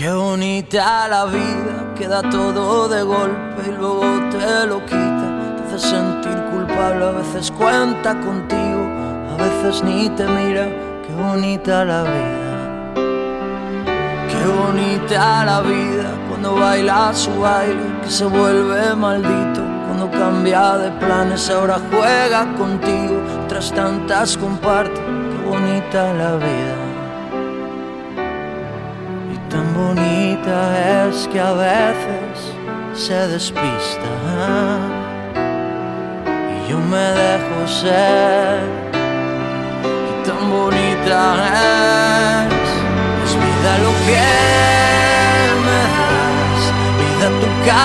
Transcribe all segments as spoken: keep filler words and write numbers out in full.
Qué bonita la vida, que da todo de golpe y luego te lo quita. Te hace sentir culpable, a veces cuenta contigo, a veces ni te mira. Qué bonita la vida. Qué bonita la vida, cuando baila su baile, que se vuelve maldito. Cuando cambia de planes, ahora juega contigo, tras tantas comparte. Qué bonita la vida. Tan bonita es que a veces se despista y yo me dejo ser. Y tan bonita es, es vida lo que me das, vida tu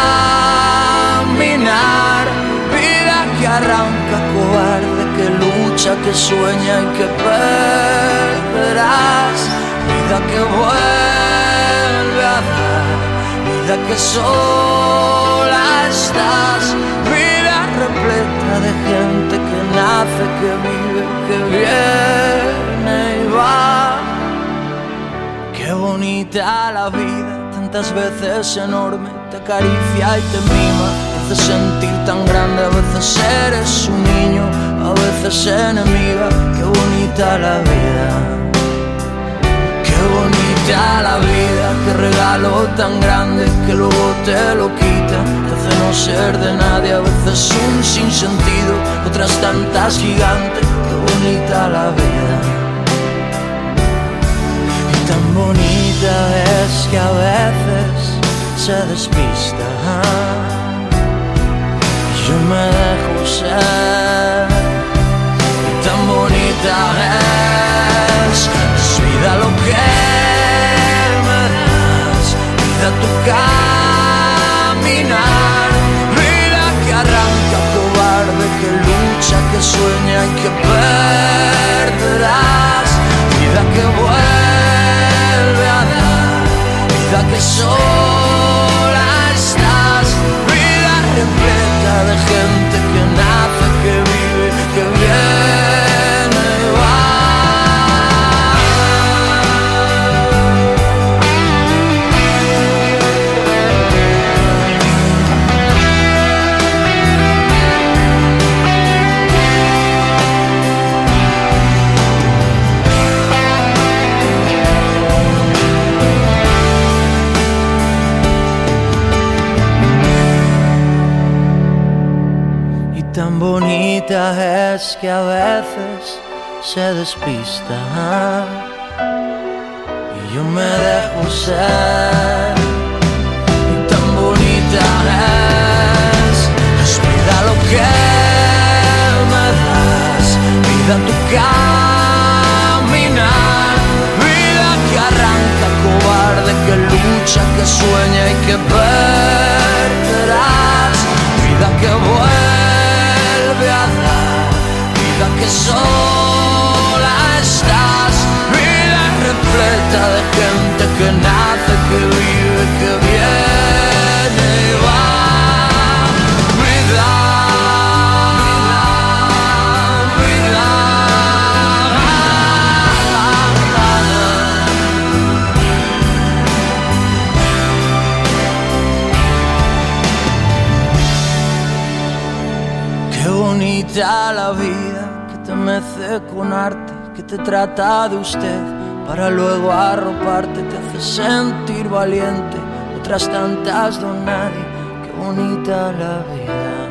caminar, vida que arranca cobarde, que lucha, que sueña y que perderás, vida que vuelve, vida que sola estás, vida repleta de gente que nace, que vive, que viene y va. Qué bonita la vida, tantas veces enorme, te acaricia y te mima, te hace sentir tan grande, a veces eres un niño, a veces enemiga. Qué bonita la vida. Qué bonita la vida, qué regalo tan grande que luego te lo quita. Te hace no ser de nadie, a veces un sinsentido, otras tantas gigantes. Qué bonita la vida. Y tan bonita es que a veces se despista y yo me dejo ser. Y tan bonita es, es vida lo que me das, vida tu caminar, vida que arranca cobarde, que lucha, que sueña y que perderás, vida que vuelve a dar, vida que sola estás, vida repleta de gente que nace, que vive, que viene y va. Tan bonita es que a veces se despista y yo me dejo ser. Y tan bonita es, es vida lo que me das, vida tu caminar, vida que arranca cobarde, que lucha, que sueña y que perderás, vida que vuelve a dar, vida que sola estás, vida repleta de gente que nace, que vive, que viene y va. Vida, vida, qué bonita la vida, que te mece con arte, que te trata de usted para luego arroparte, te hace sentir valiente, otras tantas don nadie. Qué bonita la vida.